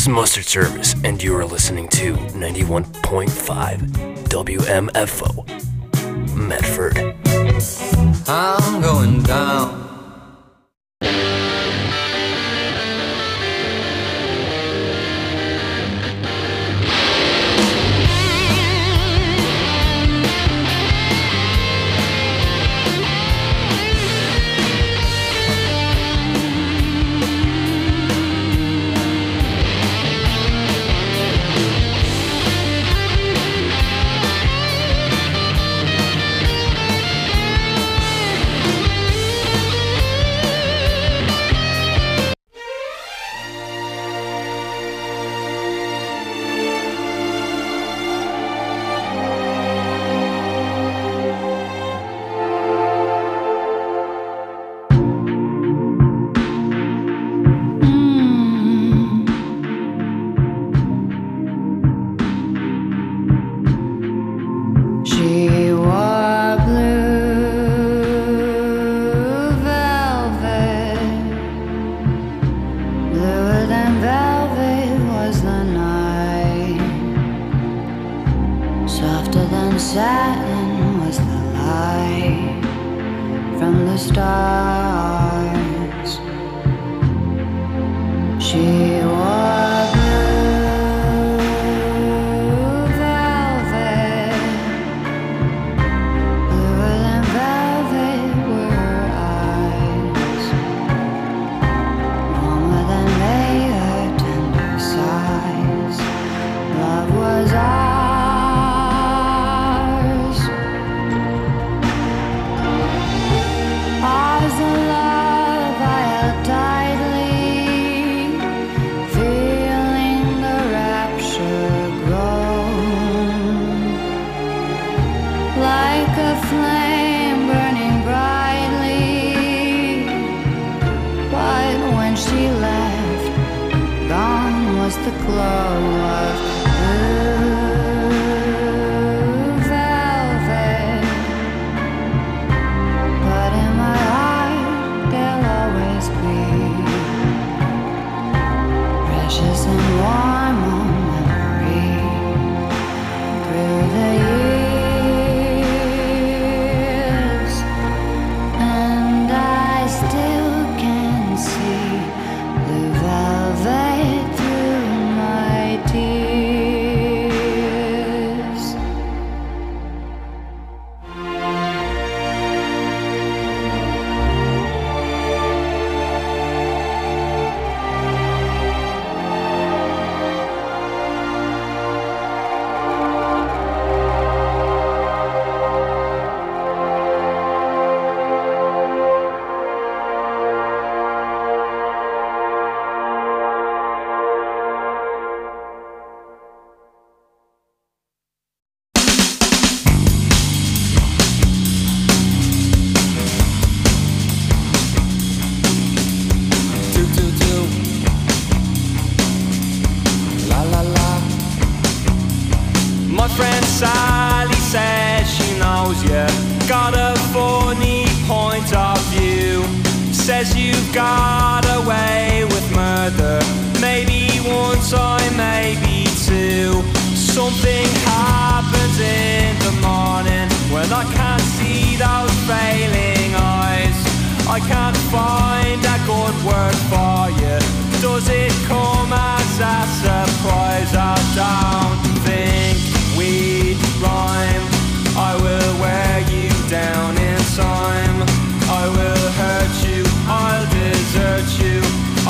Mustard Service, and you are listening to 91.5 WMFO, Medford. I'm going down.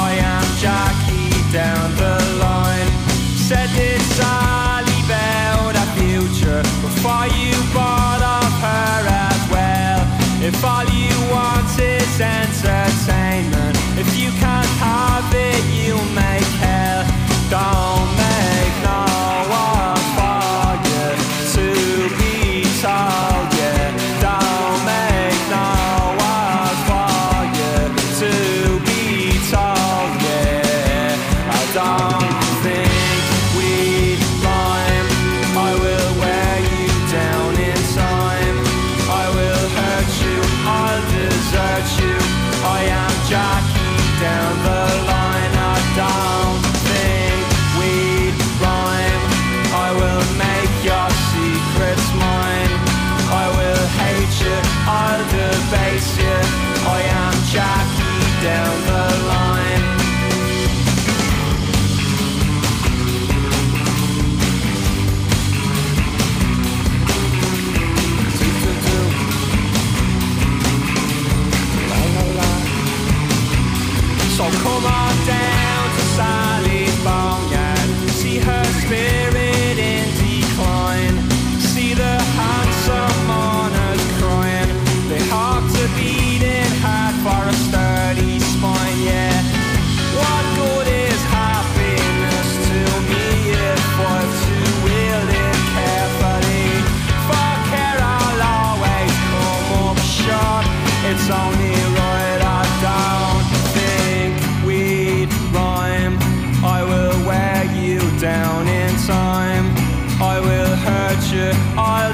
Down the line, said this Sally Bell.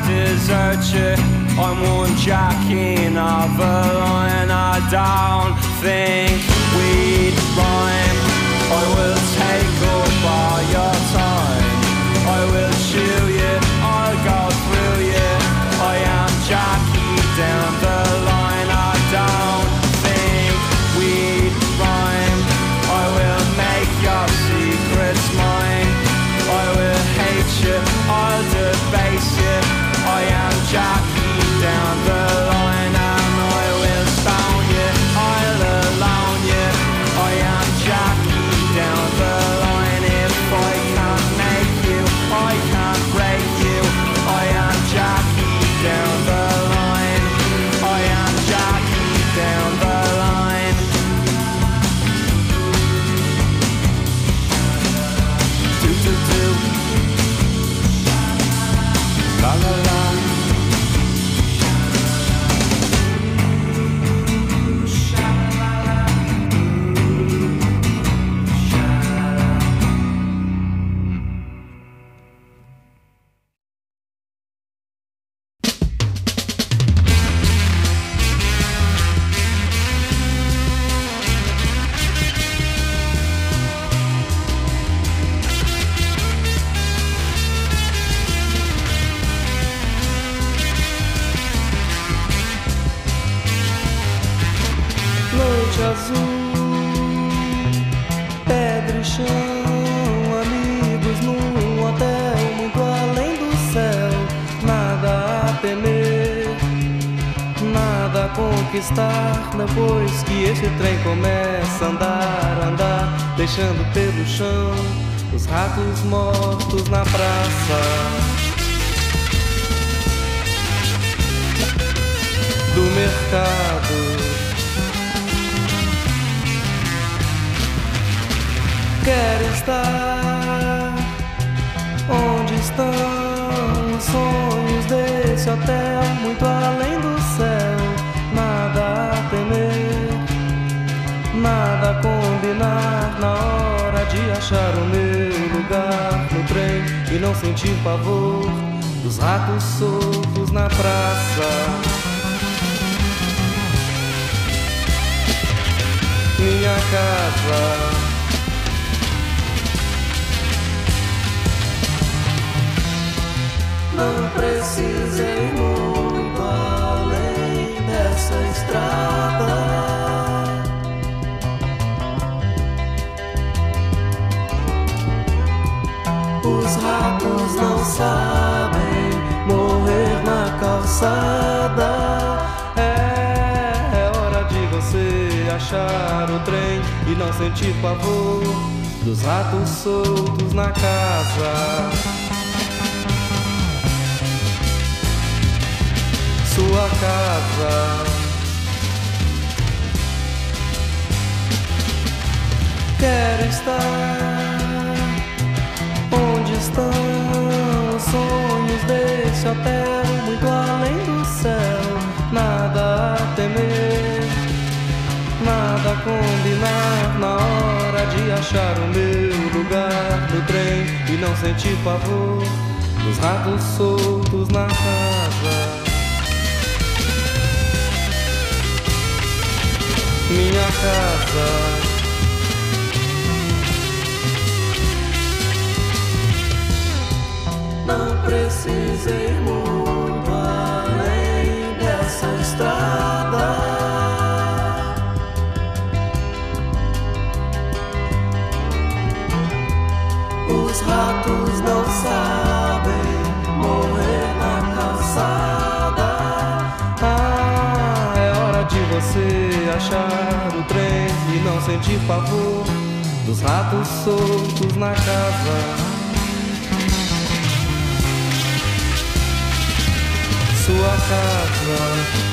desert you. I'm one jack in of a line. I don't think we'd rhyme. I will take up all your time. I will chew you, I'll go through you. I am Jackie down the line. I don't think we'd rhyme. I will make your secrets mine. I will hate you, I'll debase you. I am Jackie down the line, and I will stone you, I'll alone you. I am Jackie down the line. If I can't make you, I can't break you. I am Jackie down the line. I am Jackie down the line. Do do do. La la la. Noite azul, pedra e chão, amigos num hotel muito além do céu. Nada a temer, nada a conquistar. Depois que esse trem começa a andar, deixando pelo chão os ratos mortos na praça do mercado. Quero estar onde estão os sonhos desse hotel, muito além do céu. Nada a temer, nada a combinar, na hora de achar o meu lugar no trem e não sentir pavor dos ratos soltos na praça. Minha casa, não precisa ir muito além dessa estrada. Os ratos não sabem morrer na calçada. É hora de você achar o trem e não sentir pavor dos ratos soltos na casa. Sua casa. Quero estar onde estão os sonhos desse hotel, muito além do céu. Nada a temer, nada a combinar, na hora de achar o meu lugar no trem e não sentir pavor dos ratos soltos na casa. Minha casa. Não precisa ir muito além dessa estrada. Os ratos não sabem morrer na calçada. É hora de você achar o trem e não sentir pavor dos ratos soltos na casa. Sua casa.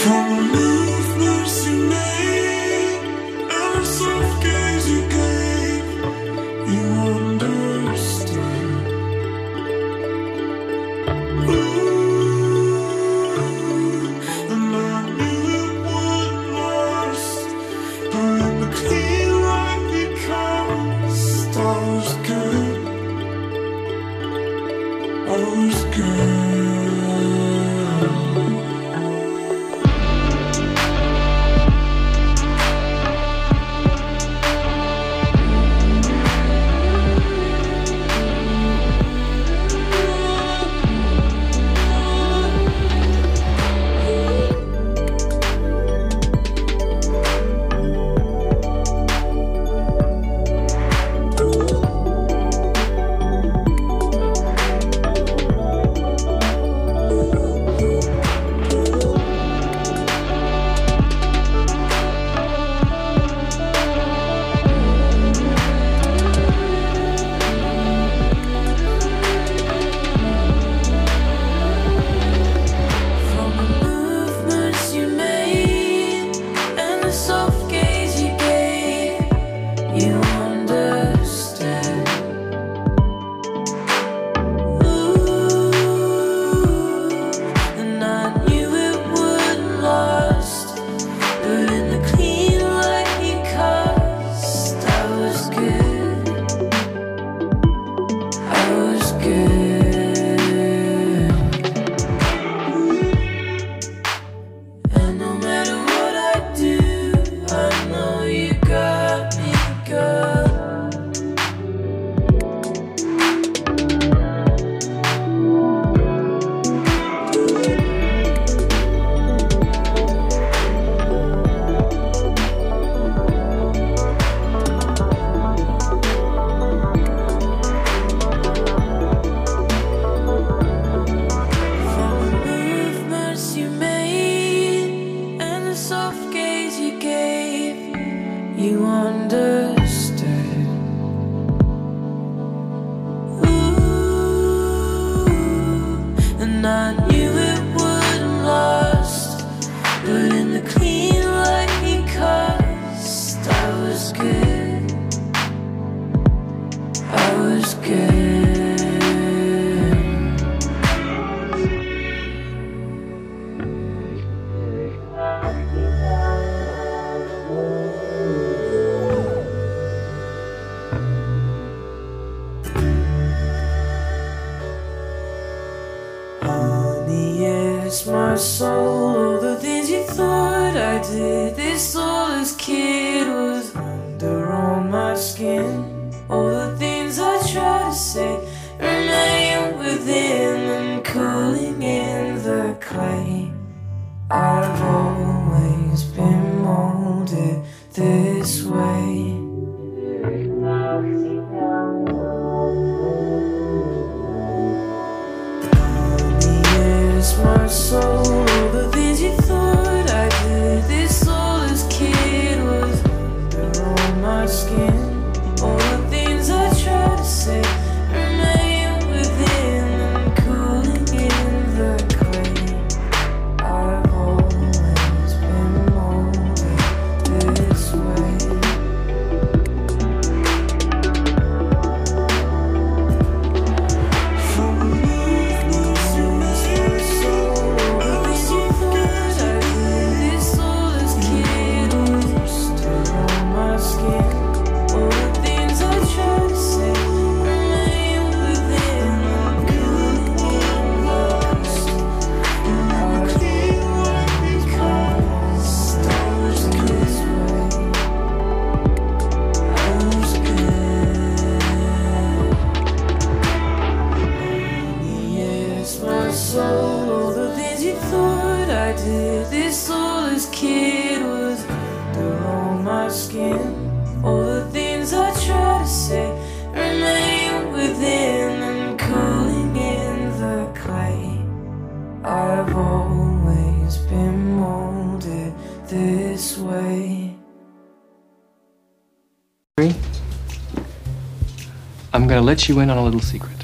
I'm gonna let you in on a little secret.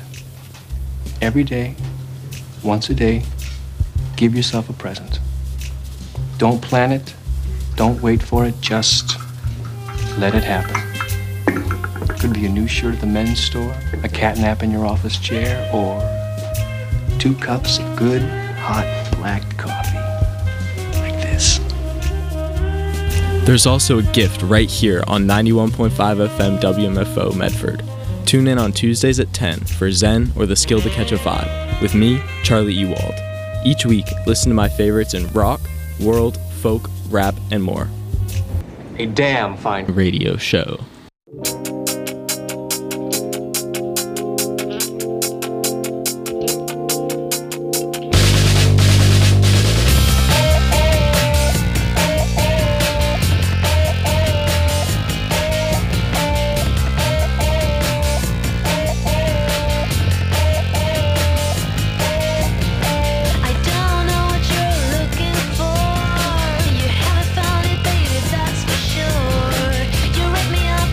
Every day, once a day, give yourself a present. Don't plan it. Don't wait for it. Just let it happen. Could be a new shirt at the men's store, a cat nap in your office chair, or 2 cups of good, hot, black coffee. Like this. There's also a gift right here on 91.5 FM WMFO Medford. Tune in on Tuesdays at 10 for Zen or the Skill to Catch a Vibe with me, Charlie Ewald. Each week, listen to my favorites in rock, world, folk, rap, and more. A damn fine Radio show. You rip me up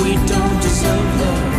we don't deserve love.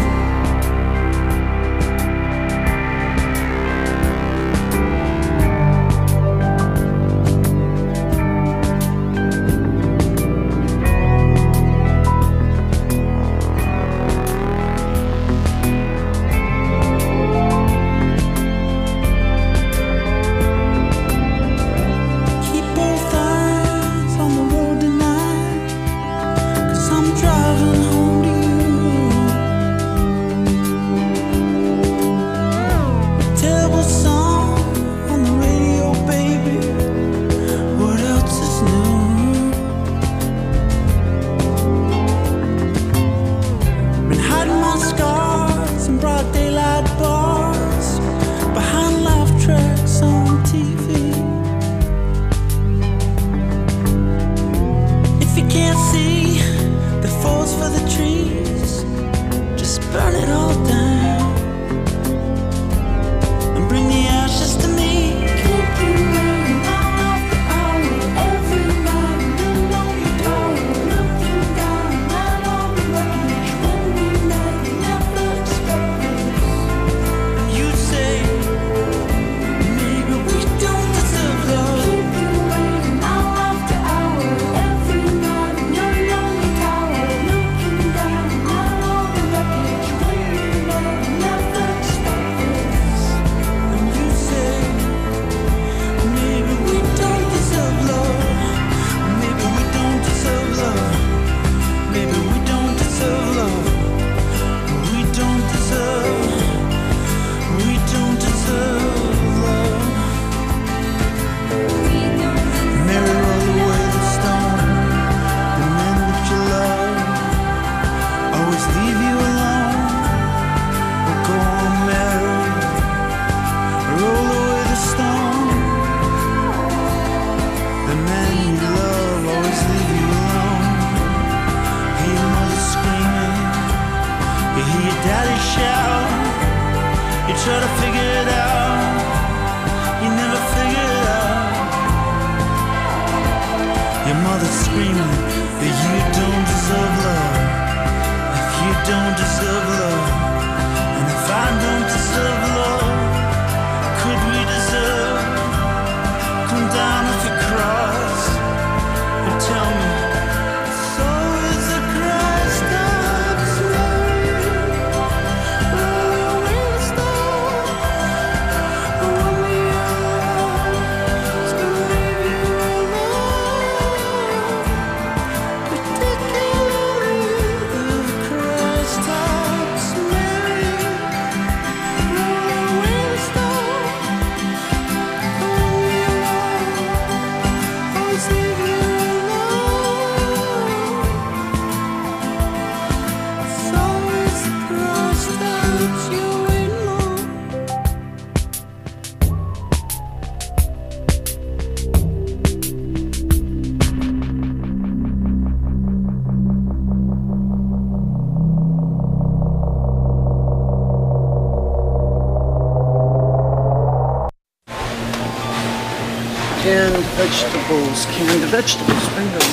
Canned vegetables.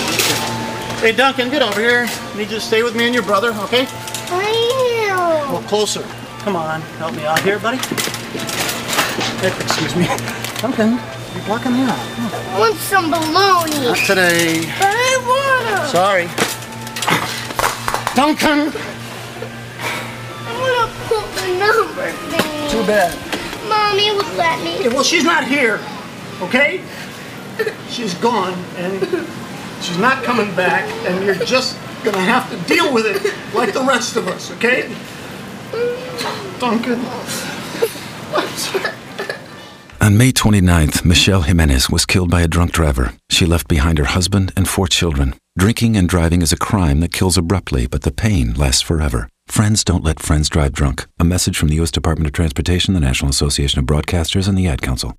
Hey, Duncan, get over here. I need you to stay with me and your brother, okay? I am. Well, closer. Come on, help me out here, buddy. Excuse me. Duncan, you're blocking me out. I want some bologna. Not today. But I want to. Sorry. Duncan! I want to put the number thing. Too bad. Mommy would let me. Yeah, well, she's not here, okay? She's gone, and she's not coming back, and you're just gonna have to deal with it like the rest of us, okay? Duncan. On May 29th, Michelle Jimenez was killed by a drunk driver. She left behind her husband and 4 children. Drinking and driving is a crime that kills abruptly, but the pain lasts forever. Friends don't let friends drive drunk. A message from the U.S. Department of Transportation, the National Association of Broadcasters, and the Ad Council.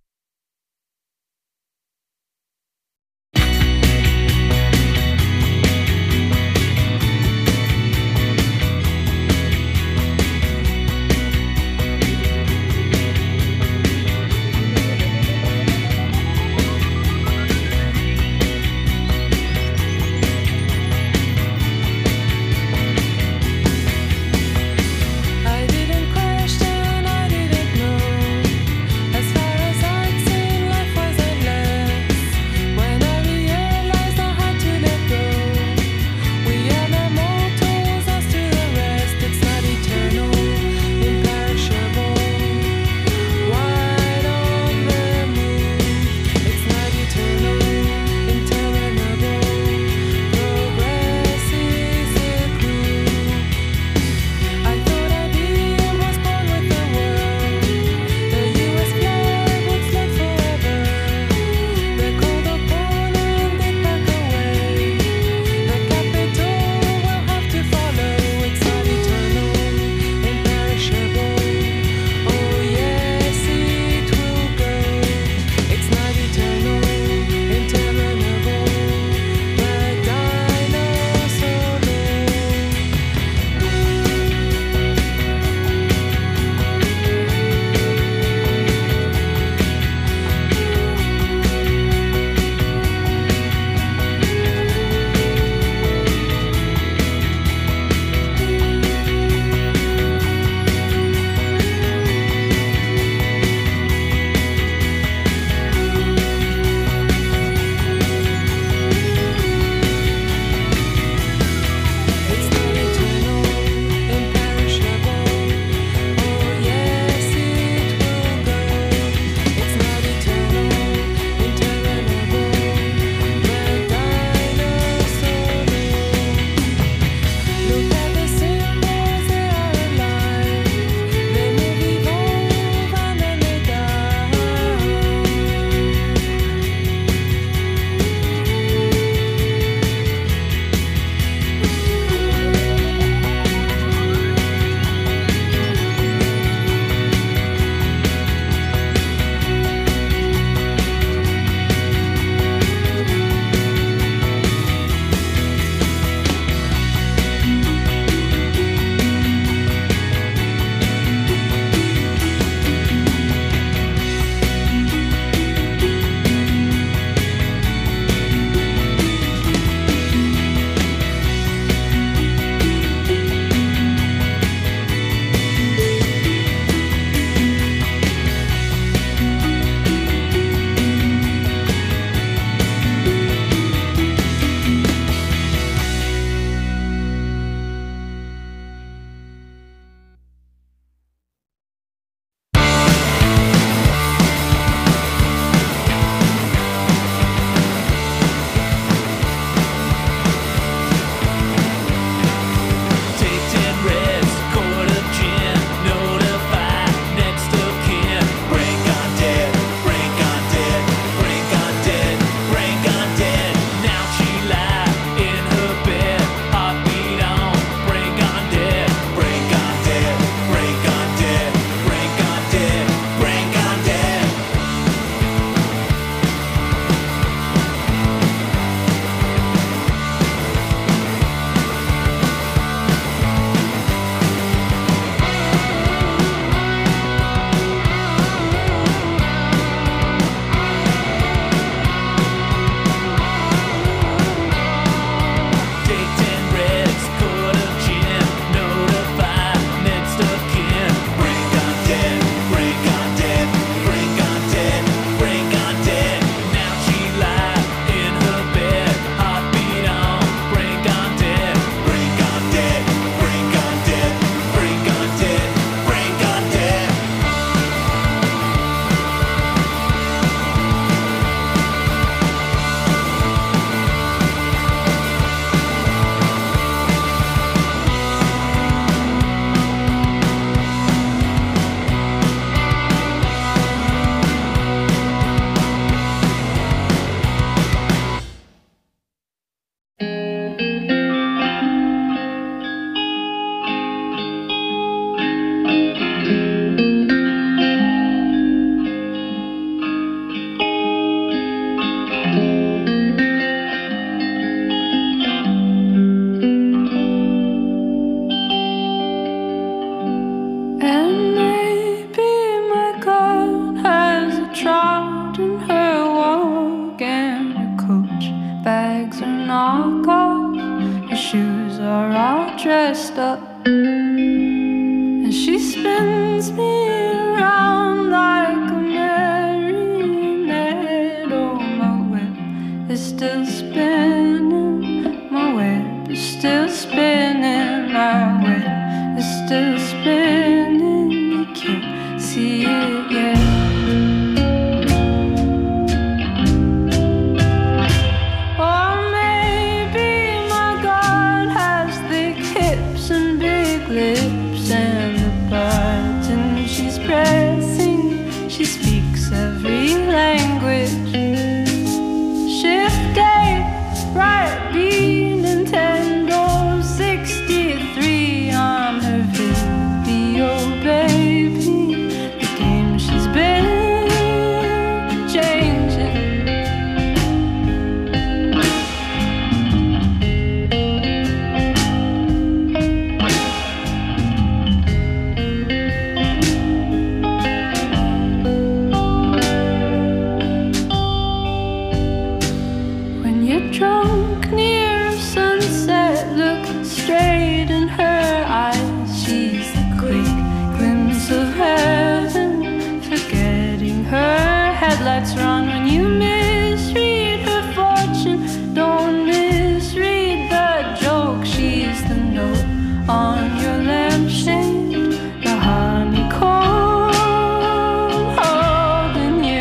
dressed up, and she spins me around like a marionette. Oh, my web is still spinning, my web is still spinning, my web is still spinning. You can't see it yet. Lips and the button she's pressing, she speaks every language. Shift A, right B, Nintendo 63. I'm her video baby, the game she's been changing. Drunk near sunset, look straight in her eyes. She's the quick glimpse of heaven, forgetting her headlights run. When you misread her fortune, don't misread the joke. She's the note on your lampshade, the honeycomb holding you.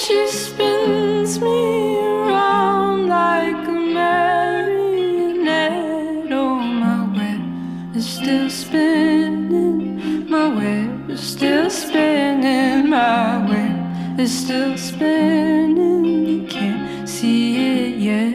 she spins me around like a marionette. Oh, my web is still spinning, my web is still spinning, my web is still spinning. You can't see it yet.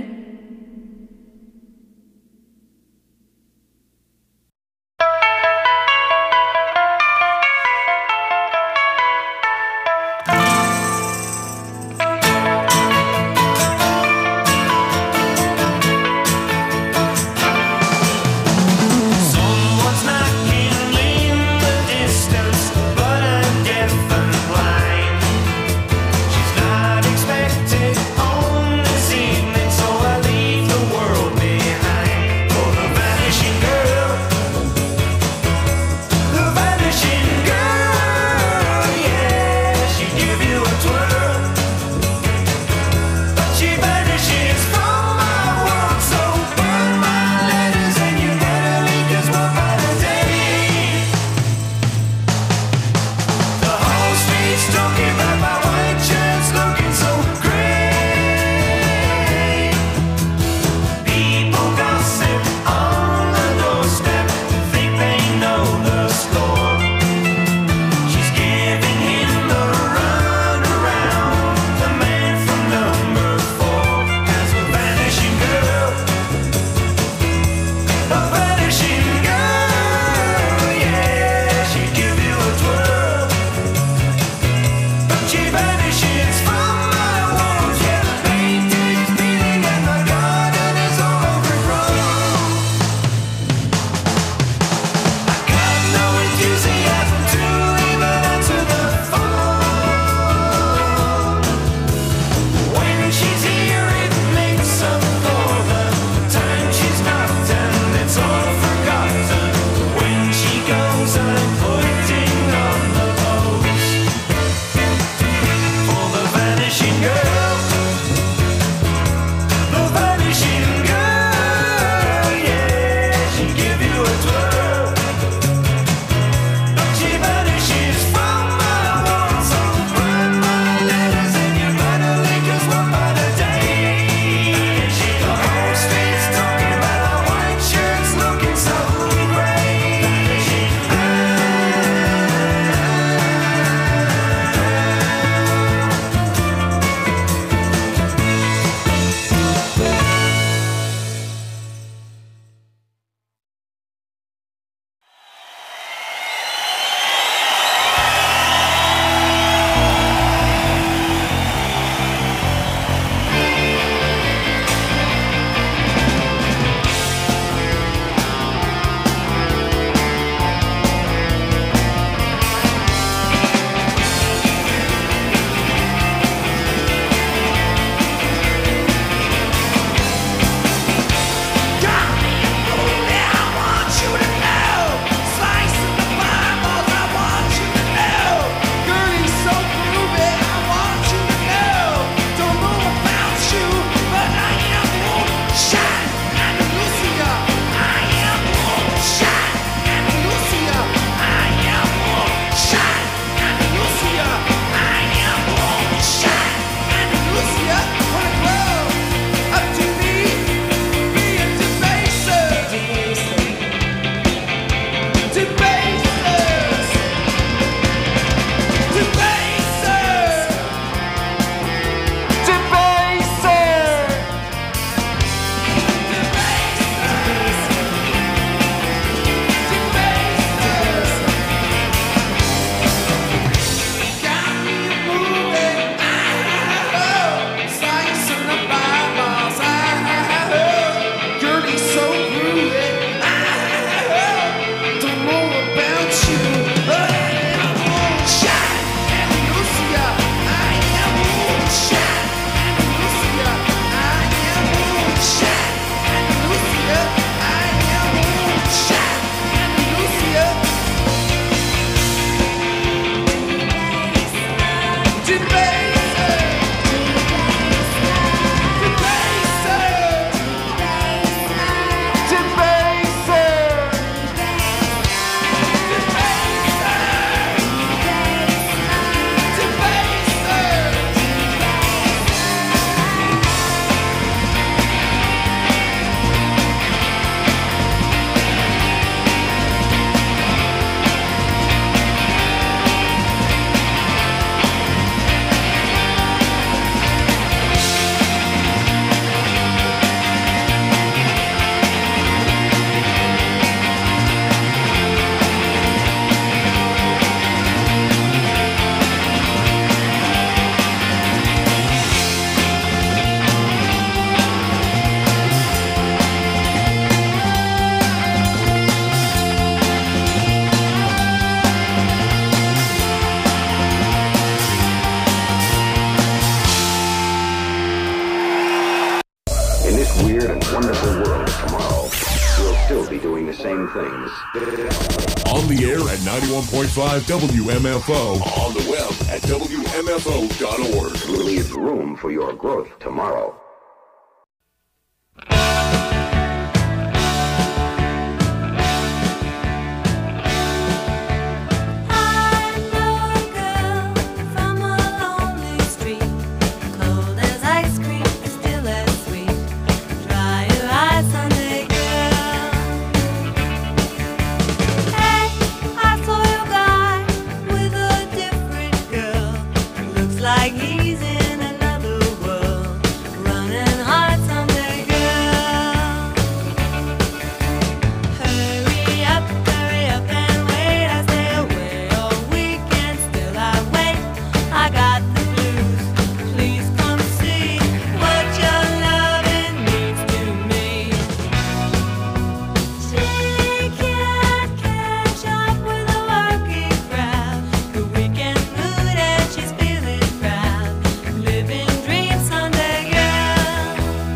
Expect 91.5 WMFO. On the web at WMFO.org. Leave room for your growth tomorrow. Like he's in another world, running hard Sunday girl. Hurry up and wait. I stay away all weekend, still I wait. I got the blues, please come see what your loving means to me. She can't catch up with the working crowd, the weekend mood, and she's feeling living dreams Sunday girl.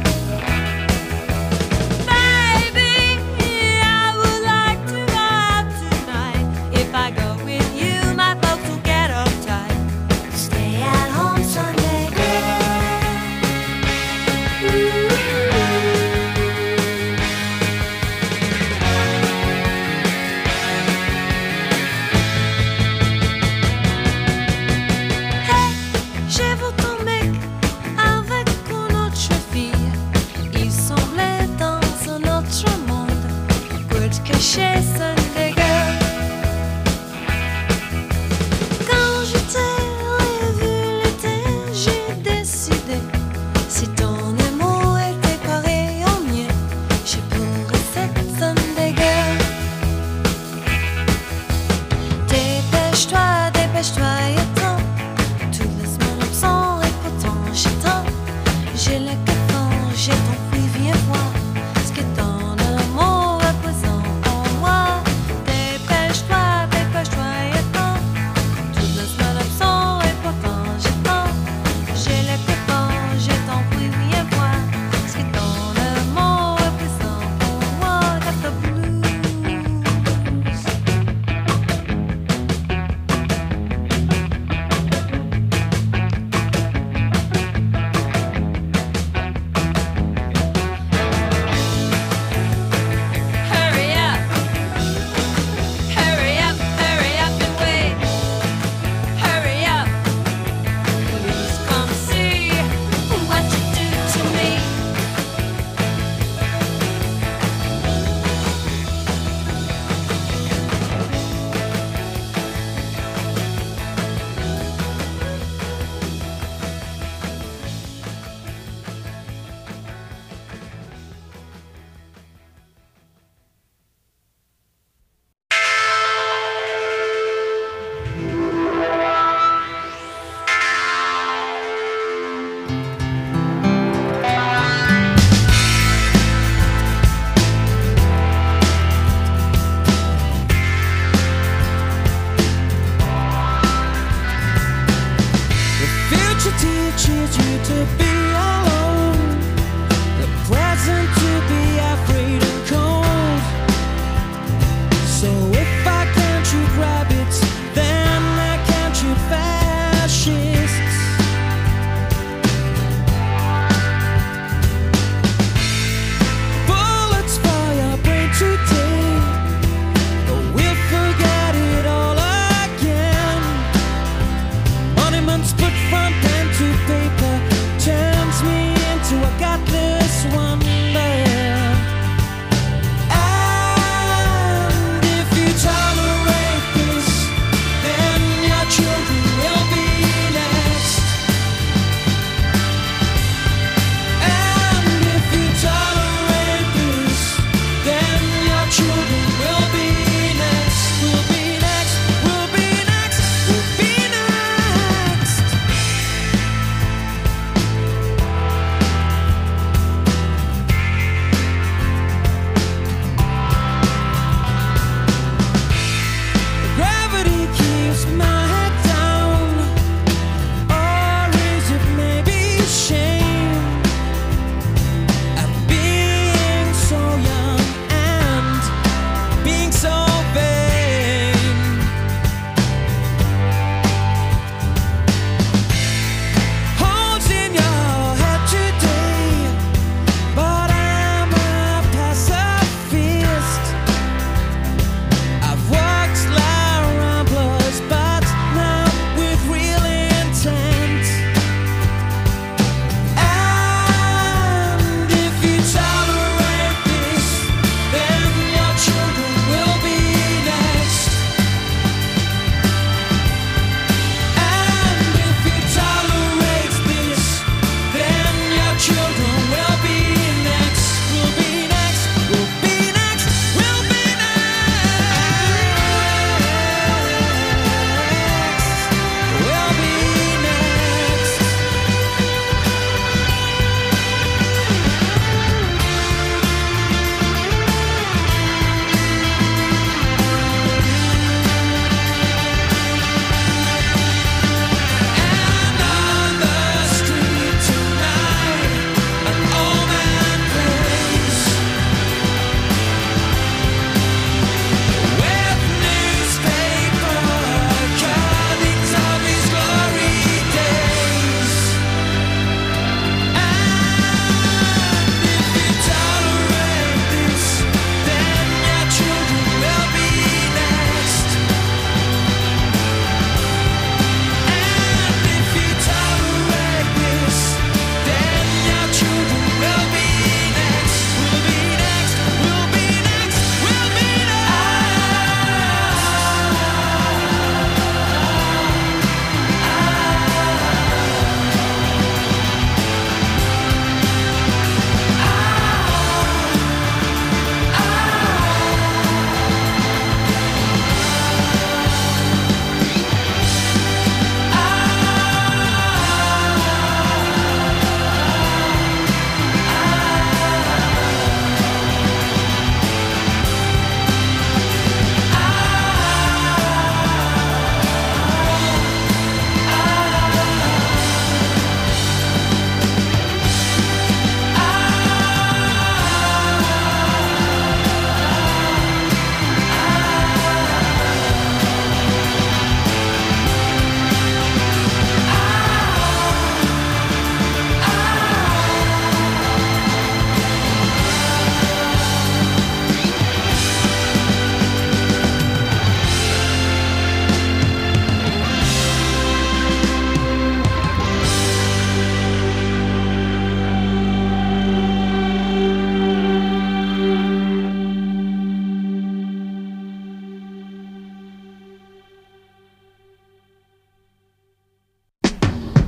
Baby, I would like to go out tonight. If I go with you, my folks will get uptight. Stay at home Sunday girl. Hey, j'ai vu ton mec avec une autre fille. Ils semblaient dans un autre monde. Pour te cacher, Sunday girl. Quand je t'ai revu l'été, j'ai décidé. Si ton amour était pareil au mien, je pourrais cette Sunday girl. Dépêche-toi, dépêche-toi, et attends. Toutes les semaines absent et pourtant j'attends. J'ai le cafon, j'ai ton prix, viens voir ce que ton amour représente en moi. Dépêche-toi, dépêche-toi, et attends. Toutes les semaines absent et pourtant j'attends. J'ai le cafon, j'ai ton prix, viens voir ce que ton amour représente en moi. Got the blues. Hurry up, hurry up, hurry up and wait. Hurry up, please come see what you do to me. The future teaches you to be alone, the present to be afraid and cold. So if I can't shoot rabbits, then I can't shoot fascists. Bullets for your brain today, but we'll forget it all again. Monuments put from pen to paper,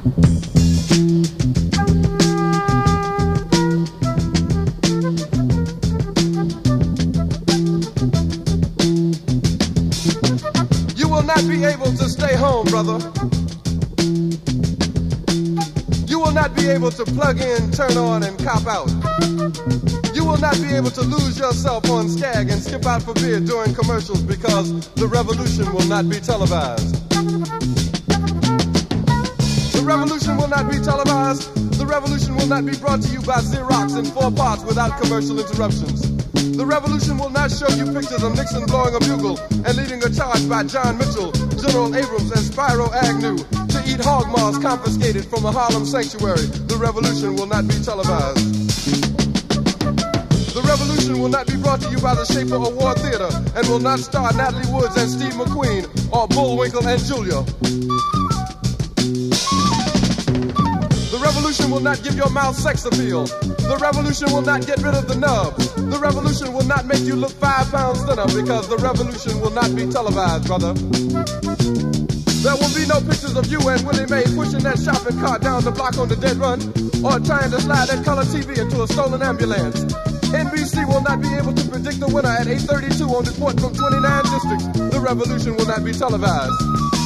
You will not be able to stay home, brother. You will not be able to plug in, turn on, and cop out. You will not be able to lose yourself on Skag and skip out for beer during commercials because the revolution will not be televised. The revolution will not be televised. The revolution will not be brought to you by Xerox in 4 parts without commercial interruptions. The revolution will not show you pictures of Nixon blowing a bugle and leading a charge by John Mitchell, General Abrams, and Spyro Agnew to eat hog maws confiscated from a Harlem sanctuary. The revolution will not be televised. The revolution will not be brought to you by the Schaefer Award Theater and will not star Natalie Woods and Steve McQueen or Bullwinkle and Julia. The revolution will not give your mouth sex appeal. The revolution will not get rid of the nub. The revolution will not make you look 5 pounds thinner because the revolution will not be televised, brother. There will be no pictures of you and Willie Mae pushing that shopping cart down the block on the dead run or trying to slide that color TV into a stolen ambulance. NBC will not be able to predict the winner at 8:32 on report from 29 districts. The revolution will not be televised.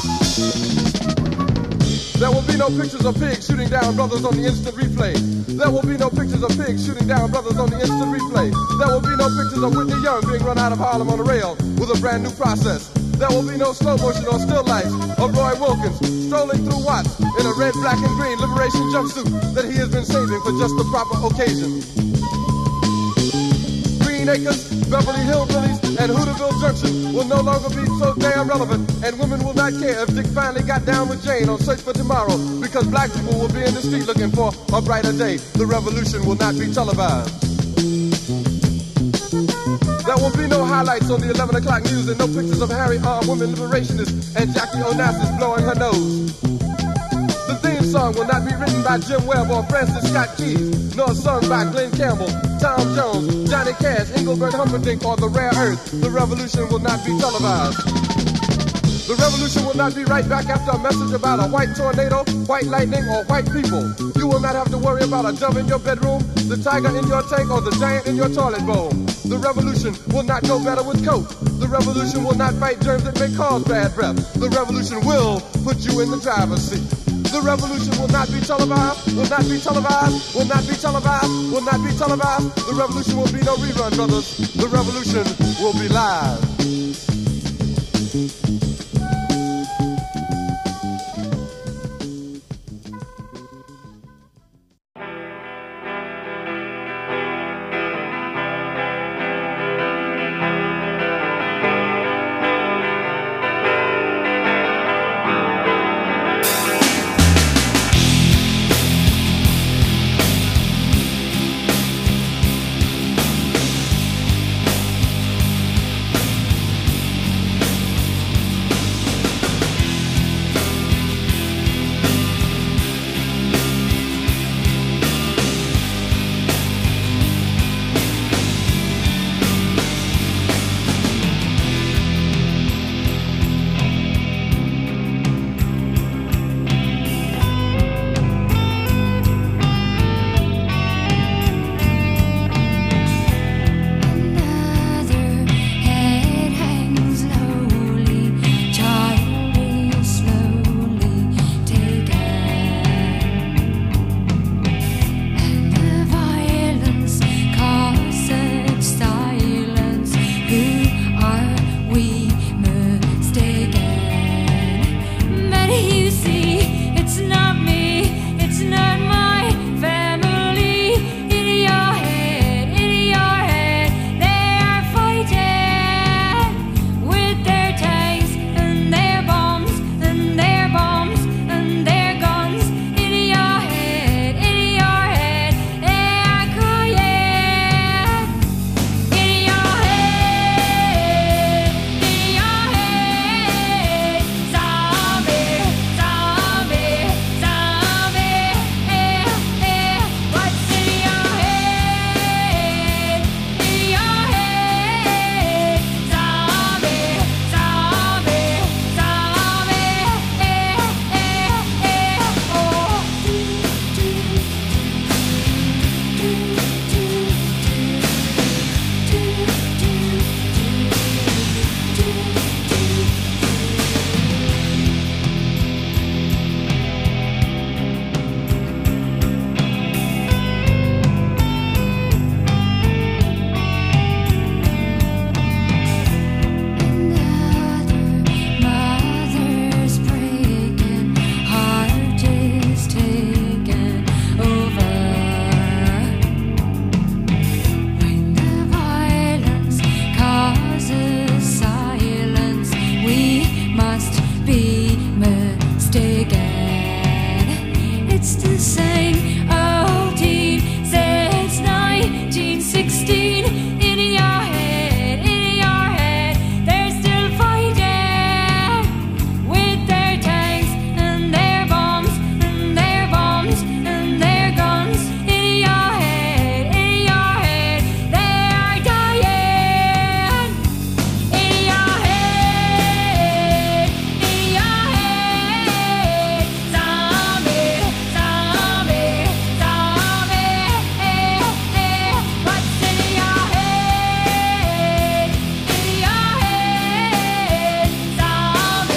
There will be no pictures of pigs shooting down brothers on the instant replay. There will be no pictures of pigs shooting down brothers on the instant replay. There will be no pictures of Whitney Young being run out of Harlem on a rail with a brand new process. There will be no slow motion or still life of Roy Wilkins strolling through Watts in a red, black, and green liberation jumpsuit that he has been saving for just the proper occasion. Green Acres, Beverly Hillbillies, and Hooterville Junction will no longer be so damn relevant, and women will not care if Dick finally got down with Jane on Search for Tomorrow, because black people will be in the street looking for a brighter day. The revolution will not be televised. There will be no highlights on the 11 o'clock news and no pictures of Harry armed women liberationists and Jackie Onassis blowing her nose. The theme song will not be written by Jim Webb or Francis Scott Keys, nor sung by Glenn Campbell, Tom Jones, Johnny Cash, Engelbert Humperdinck, or The Rare Earth. The revolution will not be televised. The revolution will not be right back after a message about a white tornado, white lightning, or white people. You will not have to worry about a dove in your bedroom, the tiger in your tank, or the giant in your toilet bowl. The revolution will not go better with coke. The revolution will not fight germs that may cause bad breath. The revolution will put you in the driver's seat. The revolution will not be televised, will not be televised, will not be televised, will not be televised. The revolution will be no rerun, brothers. The revolution will be live.